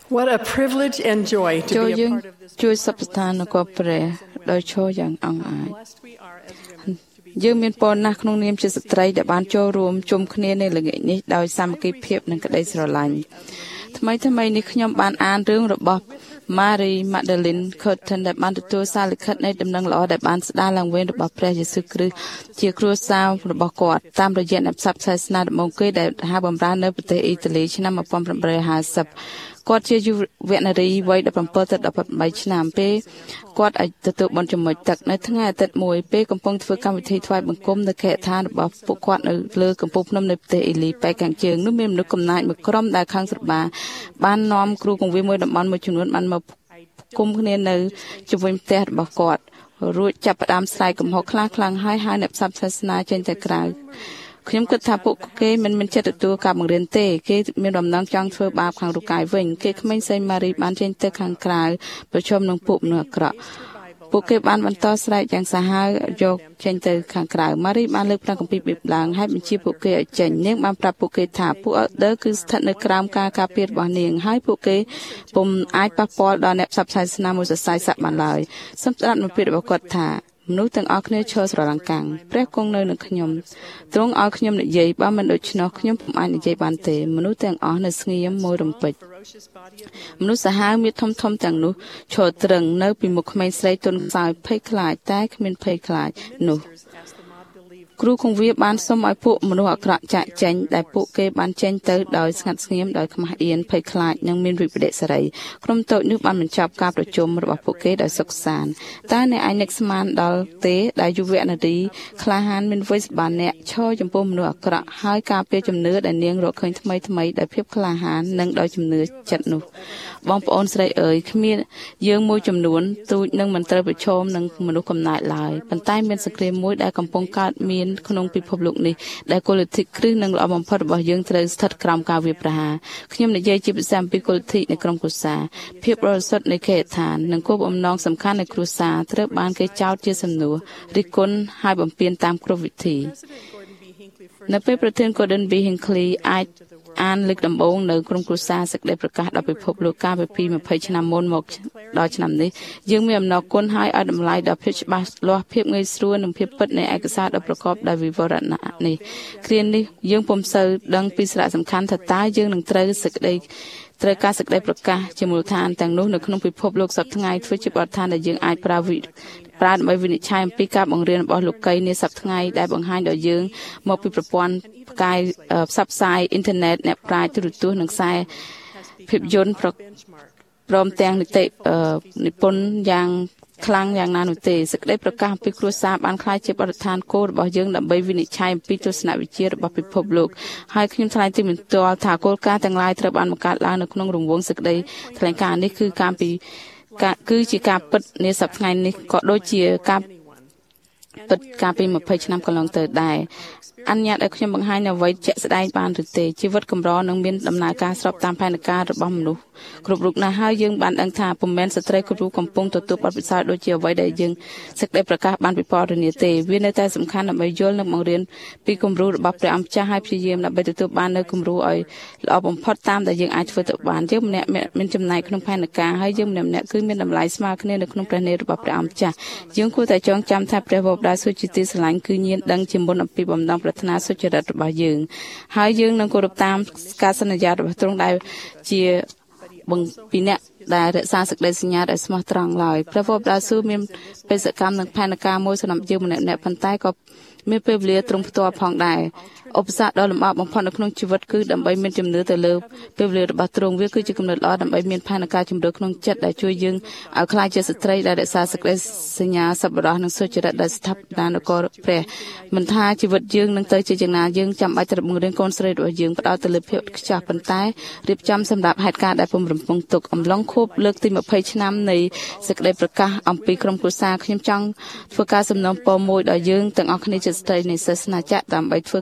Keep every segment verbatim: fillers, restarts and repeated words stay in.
What a privilege and joy to be a part of this. ជួយសពស្ថានក៏ព្រះដោយឈរយ៉ាងអង្អាច យើងមានពរណាស់ក្នុងនាមជាស្ត្រីដែលបានចូលរួមជុំគ្នានៅល្ងាចនេះដោយសាមគ្គីភាពនិងក្តីស្រឡាញ់ថ្មីថ្មីនេះខ្ញុំបានអានរឿងរបស់ Mary Magdalene Curtin ដែលបានទទួលសារលិខិតនៃដំណឹងល្អដែលបានស្ដារឡើងវិញរបស់ព្រះយេស៊ូវគ្រីស្ទជាគ្រួសាររបស់គាត់តាមរយៈអ្នកផ្សព្វផ្សាយសាសនាដំបូងគេដែលហៅបម្រើនៅប្រទេសអ៊ីតាលីឆ្នាំmột nghìn tám trămห้าสิบគាត់ជាយុវនារីវ័យ17ទៅ18ឆ្នាំពេលគាត់អាចទទួលបន់ចំណុចទឹកនៅថ្ងៃអាទិត្យមួយពេលកំពុងធ្វើកម្មវិធីថ្វាយបង្គំនៅខេត្តឋានរបស់ពួកគាត់នៅលើកំពូលភ្នំនៅប្រទេសអ៊ីលីប៉ែកខាងជើងនោះមានមនុស្សកំណាចមួយក្រុមដែលខាងស្របាបាននាំគ្រូកងវិលមួយតំបន់មួយចំនួនបានមកគុំគ្នានៅជុំវិញផ្ទះរបស់គាត់រួចចាប់ផ្ដើមស្រែកកំហុសខ្លាំងខ្លាំងហើយហើយអ្នកផ្សព្វផ្សាយសាសនាចេញទៅក្រៅខ្ញុំគិតថាពួកគេមិនមានចិត្តទទួលការបង្រៀនទេគេមានដំណងចង់ធ្វើបាបខាងរូបកាយវិញគេក្មេងសេងម៉ារីបានចេញទៅខាងក្រៅប្រជុំនឹងពួកមនុស្សអាក្រក់ពួកគេបានបន្តស្រែកយ៉ាងសាហាវយកចេញទៅខាងក្រៅម៉ារីបានលើកព្រះគម្ពីរបៀបឡើងហើយបញ្ជាពួកគេឲ្យចេញនាងបានប្រាប់ពួកគេថាពួកអដឺគឺស្ថិតនៅក្រោមការការពាររបស់នាងហើយពួកគេពុំអាចប៉ះពាល់ដល់អ្នកផ្សព្វផ្សាយសាសនាមួយសរសៃស័ក្តិបានឡើយសូមស្ដាប់នូវពាក្យរបស់គាត់ថាមនុស្សទាំងអស់គ្នាឈរស្រឡាំងកាំងព្រះគង់នៅនឹងខ្ញុំទ្រង់ឲ្យខ្ញុំនិយាយបើមិនដូច្នោះខ្ញុំពុំអាចនិយាយបានទេមនុស្សទាំងអស់នៅស្ងៀមមួយរំពេចមនុស្សសាហាវមានធំធំទាំងនោះឈរត្រឹងនៅពីមុខក្មេងស្រីទន់ខ្សោយភ័យខ្លាចតែគ្មានភ័យខ្លាចនោះគ្រូគង្វាលបានសុំឲ្យពួកមនុស្សអាក្រក់ចាក់ចេញដែលពួកគេបានចេញទៅដោយស្ងាត់ស្ងៀមដោយខ្មាស់អៀនភ័យខ្លាចនិងមានវិប្បដិសារីក្រុមតូចនោះបានបញ្ចប់ការប្រជុំរបស់ពួកគេដោយសុខសាន្តតែអ្នកឯងនឹកស្មានដល់ទេដែលយុវនារីក្លាហានមានវ័យសម្បានអ្នកឈរចំពោះមនុស្សអាក្រក់ហើយការពារជំនឿដែលនាងរកឃើញថ្មីថ្មីដោយភាពក្លាហាននិងដោយជំនឿចិត្តនោះបងប្អូនស្រីអើយគ្មានយើងមួយចំនួនទូចនឹងមិនត្រូវប្រឈមនឹងមនុស្សកំណើតឡើយប៉ុន្តែមានសង្គ្រាមមួយដែលកំពុងកើតមានក្នុងពិភពលោកនេះដែលគោលលទ្ធិគ្រឹះនិងល្អបំផុតរបស់យើងត្រូវស្ថិតក្រោមការវាយប្រហារខ្ញុំនិយាយជាភាសាអំពីគោលលទ្ធិនៃក្រុមគ្រួសារភាពបរិសុទ្ធនៃខេត្តឋាននិងគោលបំណងសំខាន់នៃគ្រួសារត្រូវបានគេចោទជាសំណួររិះគន់ហើយបំពេញតាមគ្រប់វិធីនៅពេលប្រធាន Gordon B Hinckley អាចអានលើកដំបូងនៅក្រុមគ្រួសារសេចក្តីប្រកាសដល់ពិភពលោកកាលពីยี่สิบឆ្នាំមុនមកដល់ឆ្នាំនេះយើងមានអំណរគុណហើយឲ្យតម្លៃដល់ភាពច្បាស់លាស់ភាពងាយស្រួលនិងភាពពិតនៃឯកសារដ៏ប្រកបដោយវិវរណៈនេះគ្រានេះយើងពុំសូវដឹងពីសារៈសំខាន់ថាតើយើងនឹងត្រូវសេចក្តីត្រូវការសេចក្តីប្រកាសជាមូលដ្ឋានទាំងនោះនៅក្នុងពិភពលោកសប្តាហ៍ថ្ងៃធ្វើជាបទដ្ឋានដែលយើងអាចប្រើវិប្រើដើម្បីវិនិច្ឆ័យអំពីការបង្រៀនរបស់លោកកៃនាសប្តាហ៍ថ្ងៃដែលបង្ហាញដល់យើងមកពីប្រព័ន្ធផ្កាយផ្សព្វផ្សាយអ៊ីនធឺណិតអ្នកប្រាជ្ញទូរទស្សន៍និងខ្សែភាពយន្តព្រមទាំងនីតិនិពន្ធយ៉ាងខ្លាំងយ៉ាងណានោះទេសេចក្តីប្រកាសអំពីគ្រួសារបានក្លាយជាបទដ្ឋានគោលរបស់យើងដើម្បីវិនិច្ឆ័យអំពីទស្សនវិជ្ជារបស់ពិភពលោកហើយខ្ញុំថ្លែងទីបន្ទាល់ថាគោលការណ៍ទាំងឡាយត្រូវបានបង្កើតឡើងនៅក្នុងរង្វង់សេចក្តីថ្លែងការណ៍នេះគឺការពីគឺជាការពិតនាសប្តាហ៍ថ្ងៃនេះក៏ដូចជាការពិតការពីยี่สิบឆ្នាំកន្លងទៅដែរអនុញ្ញាតឲ្យខ្ញុំបង្ហាញអ្វីជាក់ស្ដែងបានឬទេជីវិតកម្រនឹងមានដំណើរការស្របតាមផែនការរបស់មនុស្សគ្រប់រូបណាស់ហើយយើងបានដឹងថាពុំមែនស្ត្រីគ្រប់រូបកំពុងទទួលបទពិសោធន៍ដូចជាអ្វីដែលយើងសេចក្តីប្រកាសបានពិពណ៌នាទេវានៅតែសំខាន់ដើម្បីយល់និងបង្រៀនពីគំរូរបស់ព្រះអង្គម្ចាស់ហើយព្យាយាមដើម្បីទទួលបាននូវគំរូឲ្យល្អបំផុតតាមដែលយើងអាចធ្វើទៅបានយើងម្នាក់មានចំណែកក្នុងផែនការហើយយើងម្នាក់ម្នាក់គឺមានតម្លៃស្មើគ្នានៅក្នុងព្រះនេររបស់ព្រះអង្គម្ចាស់យើងគួរតែចងចាំថាព្រះវរបដាសុជាទីស្រឡាញ់គឺញៀនដឹងជាមុនអំពីបំណងប្រាថ្នាសុចរិតរបស់យើងហើយយើងនឹងគោរពតាមការសន្យារបស់ទ្រង់ដែលជាបង្ពីអ្នកដែលរក្សាសេចក្តីសញ្ញាដែលស្មោះត្រង់ឡើយព្រះវរបដាសុមានបេសកកម្មនិងផែនការមួយសម្រាប់យើងម្នាក់ម្នាក់ប៉ុន្តែក៏មានពេលវេលាទ្រង់ផ្ទាល់ផងដែរឧបសគ្គដ៏លំបាកបំផុតនៅក្នុងជីវិតគឺដើម្បីមានជំនឿទៅលើពេលវេលារបស់ទ្រង់វាគឺជាគំនិតល្អដើម្បីមានផែនការជំរឿក្នុងចិត្តដែលជួយយើងឲ្យក្លាយជាស្ត្រីដែលរក្សាសេចក្តីសញ្ញាសប្បុរសនិងសុចរិតដែលស្ថិតនៅនគរព្រះមិនថាជីវិតយើងនឹងទៅជាយ៉ាងណាយើងចាំបាច់ត្រូវបង្រៀនកូនស្រីរបស់យើងផ្ដោតទៅលើភាពខ្ចោះប៉ុន្តែរៀបចំសម្រាប់ហេតុការណ៍ដែលពុំរំពឹងទុកអំឡុងខួបលើកទីยี่สิบឆ្នាំនៃសេចក្តីប្រកាសអំពីក្រុមគ្រួសារខ្ញុំចង់ធ្វើការសំណូមពរមួយដល់យើងទាំងអស់គ្នាជាស្ត្រីនៃសាសនាចក្រដើម្បីធ្វើការការ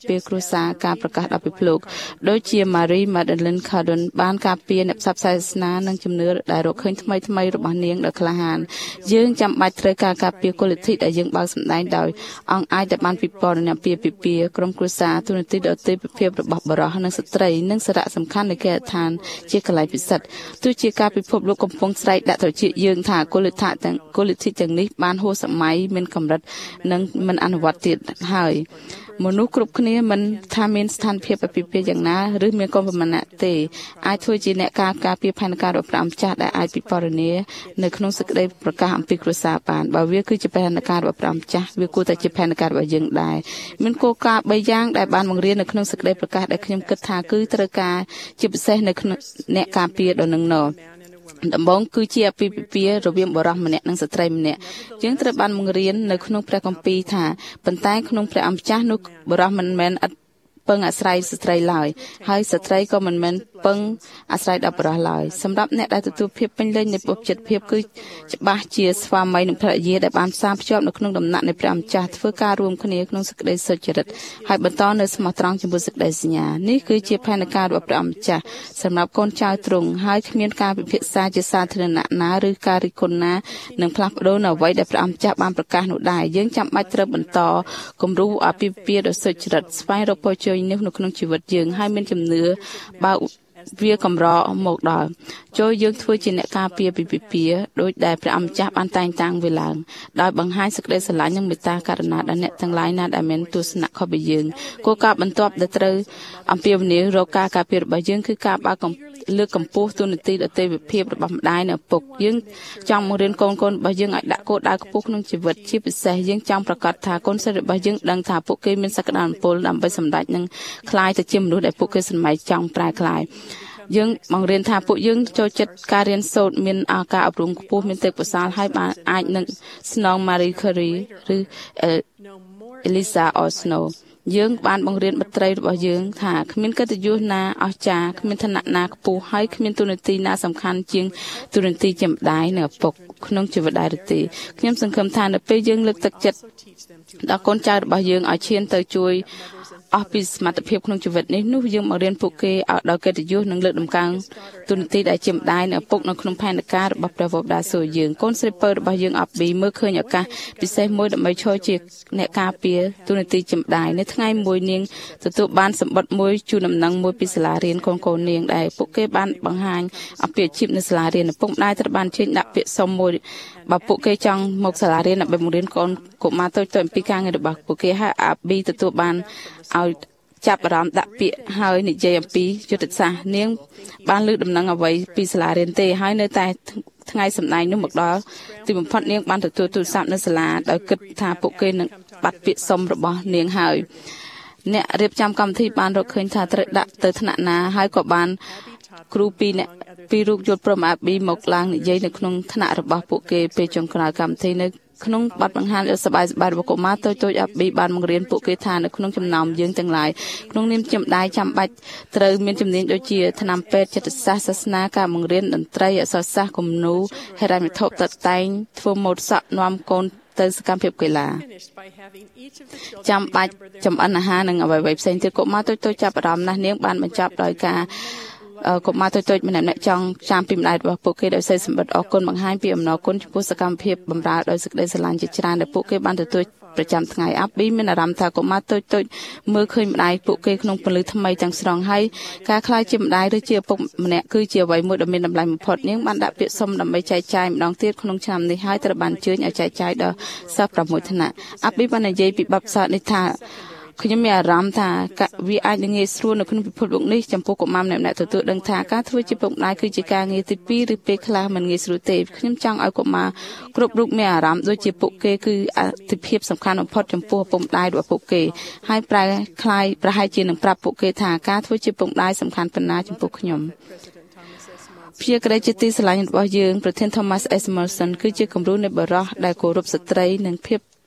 ពារគ្រួសារការប្រកាសដល់ពិភពលោកដូចជា Marie Madeleine Cardon បានការពារអ្នកផ្សព្វផ្សាយសាសនានិងជំនឿដែលរកឃើញថ្មីថ្មីរបស់នាងដ៏ក្លាហានយើងចាំបាច់ត្រូវការការពារគុណលទ្ធិដែលយើងបើកសម្ដែងដោយអង្គអាចដែលបានពិពណ៌នាពីពិពាក្រុមគ្រួសារទូនាទីដ៏ទេពភាពរបស់បរិសុទ្ធនិងស្ត្រីនិងសារៈសំខាន់នៃគេដ្ឋានជាកន្លែងពិសិដ្ឋទោះជាការពិភពលោកកំពុងស្រែកដាក់ត្រចៀកយើងថាគុណលទ្ធិទាំងគុណលទ្ធិទាំងនេះបានហួសសម័យមានកម្រិតនិងមិនអនុវត្តទៀតហើយមនុស្សគ្រប់គ្នាមិនថាមានស្ថានភាពអាពាហ៍ពិពាហ៍យ៉ាងណាឬមានកូនប្រមាណទេអាចធ្វើជាអ្នកការការពារផែនការរបស់ព្រះម្ចាស់ដែលអាចពិពណ៌នានៅក្នុងសេចក្តីប្រកាសអំពីគ្រួសារបានបើវាគឺជាផែនការរបស់ព្រះម្ចាស់វាគួរតែជាផែនការរបស់យើងដែរមានគោលការណ៍បីយ៉ាងដែលបានបង្រៀននៅក្នុងសេចក្តីប្រកាសដែលខ្ញុំគិតថាគឺត្រូវការជាពិសេសនៅក្នុងអ្នកការពារដ៏នឹងណដំបូងគឺជាអាពាហ៍ពិពាហ៍រវាងបុរសម្នាក់និងស្ត្រីម្នាក់យើងត្រូវបានបង្រៀននៅក្នុងព្រះគម្ពីរថាប៉ុន្តែក្នុងព្រះអង្គម្ចាស់នោះបុរសមិនមែនឥតពឹងអាស្រ័យស្ត្រីឡើយហើយស្ត្រីក៏មិនមែនពឹងអាស្រ័យដល់បុរសឡើយសម្រាប់អ្នកដែលទទួលភាពពេញលេញនៃពុទ្ធចិត្តភាពគឺច្បាស់ជាស្វាមីនិងភរិយាដែលបានផ្សារភ្ជាប់នៅក្នុងដំណាក់នៃព្រះម្ចាស់ធ្វើការរួមគ្នាក្នុងសេចក្តីសុចរិតហើយបន្តនៅស្មោះត្រង់ចំពោះសេចក្តីសញ្ញានេះគឺជាផែនការរបស់ព្រះម្ចាស់សម្រាប់កូនចៅទ្រង់ហើយគ្មានការពិភាក្សាជាសាធារណៈណាឬការរិះគន់ណានឹងផ្លាស់ប្ដូរនៅអ្វីដែលព្រះម្ចាស់បានប្រកាសនោះដែរយើងចាំបាច់ត្រូវបន្តគំរូអាពាហ៍ពិពាហ៍ដ៏សុចរិតស្វែងរកពរជ័យនេះនៅក្នុងជីវិតយើងហើយមានជំនឿបើវាកម្រមកដល់ចូលយើងធ្វើជាអ្នកការពារពីពិពាដោយដែលព្រះម្ចាស់បានតែងតាំងវាឡើងដោយបង្ហាញសេចក្តីស្រឡាញ់និងមេត្តាករុណាដល់អ្នកទាំងឡាយណាដែលមានទស្សនៈខុសពីយើងគោលការណ៍បន្ទាប់ដែលត្រូវអំពាវនាវរកការការពាររបស់យើងគឺការបើកលើកកម្ពស់ទូនាទីដ៏ទេវភាពរបស់ម្ដាយនិងឪពុកយើងចង់បង្រៀនកូនកូនរបស់យើងឲ្យដាក់គោលដៅខ្ពស់ក្នុងជីវិតជាពិសេសយើងចង់ប្រកាសថាកូនសិស្សរបស់យើងដឹងថាពួកគេមានសក្តានុពលដើម្បីសម្រេចនិងក្លាយទៅជាមនុស្សដែលពួកគេស្រមៃចង់ប្រែក្លាយយើងបង្រៀនថាពួកយើងចូលចិត្តការរៀនសូត្រមានឱកាសអប់រំខ្ពស់មានទេពកោសល្យហើយបានអាចនឹងស្នង Marie Curie ឬ Elisa Osnoយើងបានបង្រៀនបុត្រីរបស់យើងថាគ្មានកិត្តិយសណាអស្ចារ្យគ្មានឋានៈណាខ្ពស់ហើយគ្មានទូនាទីណាសំខាន់ជាងទូនាទីជាម្ដាយនិងឪពុកក្នុងជីវិតដែរទេខ្ញុំសង្ឃឹមថានៅពេលយើងលើកទឹកចិត្តដល់កូនចៅរបស់យើងឲ្យឈានទៅជួយអស់ពីសមត្ថភាពក្នុងជីវិតនេះនោះយើងបង្រៀនពួកគេឲ្យដល់កិត្តិយសនិងលើកតម្កើងទូនាទីដែលជាម្ដាយនិងឪពុកនៅក្នុងផែនការរបស់ព្រះវរបដាសូរយើងកូនស្រីពៅរបស់យើងអបប៊ីមើលឃើញឱកាសពិសេសមួយដើម្បីឈរជាអ្នកការពារទូនាទីជាម្ដាយនៅថ្ងៃមួយនាងទទួលបានសម្បត្តិមួយជូនដំណឹងមួយពីសាលារៀនកូនកូននាងដែលពួកគេបានបង្ហាញអំពីអាជីពនៅសាលារៀនឪពុកម្ដាយត្រូវបានជើញដាក់ពាក្យសុំមួយបើពួកគេចង់មកសាលារៀនដើម្បីបង្រៀនកូនកុមារតូចៗអំពីការងាររបស់ពួកគេហើយអាប៊ីទទួលបានឲ្យចាប់អារម្មណ៍ដាក់ពាក្យហើយនិយាយអំពីយុទ្ធសាស្ត្រនាងបានលើកដំណឹងអ្វីពីសាលារៀនទេហើយនៅតែថ្ងៃសម្ដែងនោះមកដល់ទីបំផុតនាងបានទទួលទូរស័ព្ទនៅសាលាដោយគិតថាពួកគេនឹងបាត់ពាក្យសុំរបស់នាងហើយអ្នករៀបចំកម្មវិធីបានរកឃើញថាត្រូវដាក់ទៅថ្នាក់ណាហើយក៏បានគ្រូពីរអ្នកពីររូបយល់ព្រមអាប៊ីមកឡើងនិយាយនៅក្នុងថ្នាក់របស់ពួកគេពេលចុងក្រោយកម្មវិធីនៅក្នុងបទបង្ហាញដ៏សប្បាយសប្បាយរបស់កុមារតូចៗអាប៊ីបានបង្រៀនពួកគេថានៅក្នុងចំណោមយើងទាំងឡាយក្នុងនាមជាម្ដាយចាំបាច់ត្រូវមានជំនាញដូចជាថ្នាំពេទ្យចិត្តសាស្ត្រសាសនាការបង្រៀនតន្ត្រីអក្សរសាស្ត្រគំនូរហិរញ្ញវត្ថុតតែងធ្វើម៉ូដសក់នាំកូនទៅសកម្មភាពកីឡាចាំបាច់ចម្អិនអាហារនិងអ្វីៗផ្សេងទៀតកុមារតូចៗចាប់អារម្មណ៍ណាស់នាងបានបញ្ចប់ដោយការកុមារតូចៗម្នាក់ៗចង់ចាំពីម្ដាយរបស់ពួកគេដោយសេចក្ដីសម្បត្តិអរគុណបង្ហាញពីអំណរគុណចំពោះសកម្មភាពបម្រើដោយសេចក្ដីស្រឡាញ់ជាច្រើនដែលពួកគេបានទទួលប្រចាំថ្ងៃអាប៊ីមានអារម្មណ៍ថាកុមារតូចៗមើលឃើញម្ដាយពួកគេក្នុងពលិថ្មីទាំងស្រុងហើយការខ្លាចជាម្ដាយឬជាឪពុកម្នាក់គឺជាអ្វីមួយដ៏មានតម្លៃបំផុតនាងបានដាក់ពាក្យសុំដើម្បីចែកចាយម្ដងទៀតក្នុងឆ្នាំនេះហើយត្រូវបានអញ្ជើញឲ្យចែកចាយដល់សិស្សប្រាំមួយថ្នាក់អាប៊ីបាននិយាយពីបទពិសោធន៍នេះថាខ្ញុំមានអារម្មណ៍ថាវាអាចនឹងងាយស្រួលនៅក្នុងពិភពលោកនេះចំពោះកុមារម្នាក់ៗទទួលដឹងថាការធ្វើជាពុកម្ដាយគឺជាការងារទីពីរឬពេលខ្លះមិនងាយស្រួលទេខ្ញុំចង់ឲ្យកុមារគ្រប់រូបមានអារម្មណ៍ដូចជាពួកគេគឺអត្ថិភាពសំខាន់បំផុតចំពោះឪពុកម្ដាយរបស់ពួកគេហើយប្រែคล้ายប្រហែលជានឹងប្រាប់ពួកគេថាការធ្វើជាពុកម្ដាយសំខាន់ប៉ុណ្ណាចំពោះខ្ញុំព្យាក្រៃជាទីស្រឡាញ់របស់យើងប្រធាន Thomas S. Morrison គឺជាគំរូនៃបរិះដែលគោរពស្ត្រីនិងភាព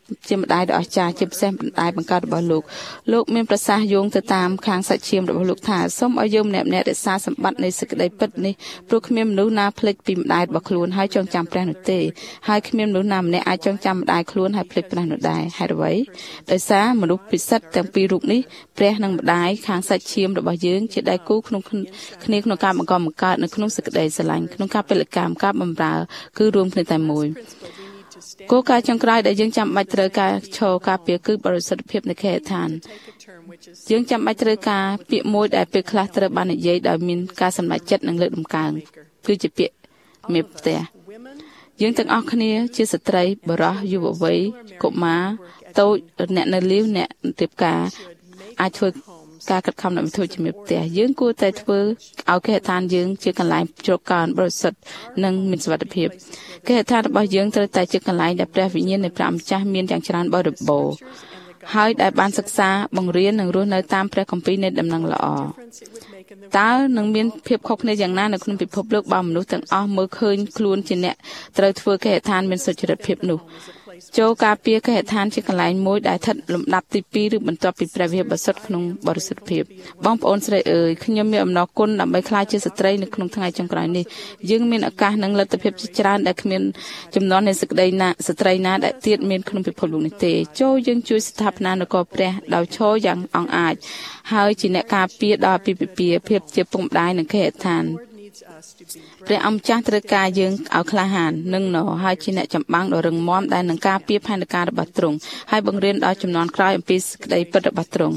ជាម្ដាយដ៏អស្ចារ្យជាពិសេសម្ដាយបង្កើតរបស់លោកលោកមានប្រសាសន៍យោងទៅតាមខាងសាច់ឈាមរបស់លោកថាសូមឲ្យយើងម្នាក់ៗរក្សាសម្បត្តិនៃសេចក្តីពិតនេះព្រោះគ្មានមនុស្សណាភ្លេចពីម្ដាយរបស់ខ្លួនហើយចងចាំព្រះនោះទេហើយគ្មានមនុស្សណាម្នាក់អាចចងចាំម្ដាយខ្លួនហើយភ្លេចព្រះនោះដែរហេតុអ្វីដោយសារមនុស្សពិសិដ្ឋទាំងពីររូបនេះព្រះនិងម្ដាយខាងសាច់ឈាមរបស់យើងជាដៃគូក្នុងគ្នាក្នុងការបង្កបង្កើតនៅក្នុងសេចក្តីស្រឡាញ់ក្នុងការពលកម្មការបម្រើគឺរួមគ្នាតែមួយគោលការណ៍ចុងក្រោយដែលយើងចាំបាច់ត្រូវការឈរការពារគឺបរិសុទ្ធភាពនៃគេហដ្ឋានយើងចាំបាច់ត្រូវការពាក្យមួយដែលពេលខ្លះត្រូវបាននិយាយដោយមានការសម្រេចចិត្តនិងលើកដំកើងគឺជាពាក្យមេផ្ទះយើងទាំងអស់គ្នាជាស្ត្រីបុរសយុវវ័យកុមារតូចអ្នកនៅលីវអ្នករៀបការអាចធ្វើការកាត់ខំដើម្បីធ្វើជំនួយផ្ទះយើងគួរតែធ្វើឲ្យគេហដ្ឋានយើងជាកន្លែងជ្រកកោនបរិសុទ្ធនិងមានសុវត្ថិភាពគេហដ្ឋានរបស់យើងត្រូវតែជាកន្លែងដែលព្រះវិញ្ញាណនៃព្រះម្ចាស់មានយ៉ាងច្រើនបរិបូរណ៍ហើយដែលបានសិក្សាបង្រៀននិងរស់នៅតាមព្រះគម្ពីរនៃដំណឹងល្អតើនឹងមានភាពខុសគ្នាយ៉ាងណានៅក្នុងពិភពលោកបើមនុស្សទាំងអស់មើលឃើញខ្លួនជាអ្នកត្រូវធ្វើគេហដ្ឋានមានសុចរិតភាពនោះចូលការពារគេហដ្ឋានជាកន្លែងមួយដែលស្ថិតលំដាប់ទីពីរឬបន្ទាប់ពីព្រះវិហារបរិសុទ្ធក្នុងបរិសុទ្ធភាពបងប្អូនស្រីអើយខ្ញុំមានអំណរគុណដើម្បីក្លាយជាស្ត្រីនៅក្នុងថ្ងៃចុងក្រោយនេះយើងមានឱកាសនិងលទ្ធភាពជាច្រើនដែលគ្មានចំនួននៃសេចក្តីណាស្ត្រីណាដែលទៀតមានក្នុងពិភពលោកនេះទេចូលយើងជួយស្ថាបនានគរព្រះដោយឈរយ៉ាងអង់អាចហើយជាអ្នកការពារដល់ពីពិពាភាពជាពុកម្ដាយនិងគេហដ្ឋានព្រះអង្គចាស់ត្រូវការយើងឲ្យក្លាហាននិងណហើយជាអ្នកចម្បាំងដ៏រឹងមាំដែលនឹងការពារផែនការរបស់ទ្រង់ហើយបង្រៀនដល់ជំនាន់ក្រោយអំពីសេចក្តីពិតរបស់ទ្រង់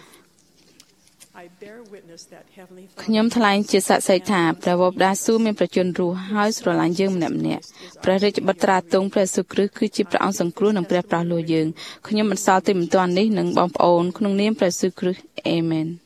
ខ្ញុំថ្លែងជាសាក្សីថាព្រះវរបិតាស៊ូមានប្រជញ្ញរស់ហើយស្រឡាញ់យើងម្នាក់ម្នាក់ព្រះរាជបុត្រាទង់ព្រះយេស៊ូវគ្រីស្ទគឺជាព្រះអង្គសង្គ្រោះនិងព្រះប្រោះលោយើងខ្ញុំបន្សល់ទីបន្ទាន់នេះនឹងបងប្អូនក្នុងនាមព្រះយេស៊ូវគ្រីស្ទអេមែន